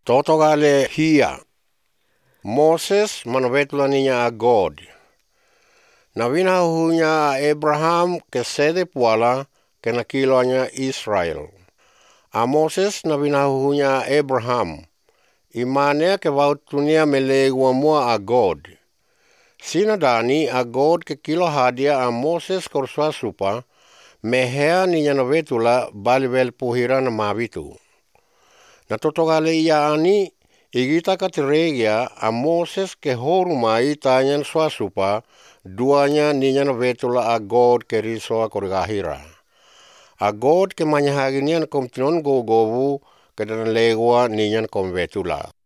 Totogale hia. Moses manobetula niya a God. Nawina hunya a Abraham ke sede puala ke nakilo niya Israel. A Moses nawina hunya a Abraham. Imane ke vautunia melegua mua a God. Sinadani a God ke kilo hadia a Moses korsua supa mehea niya navetula balivel puhira na mavitu. Natotogale ia ani igita katiregia a Moses ke horumai tanyan suasupa duanya ninya navetula a God ke risoa korigahira. A God ke manyahaginian komtinon gogovu ke dan legua ninya konvetula.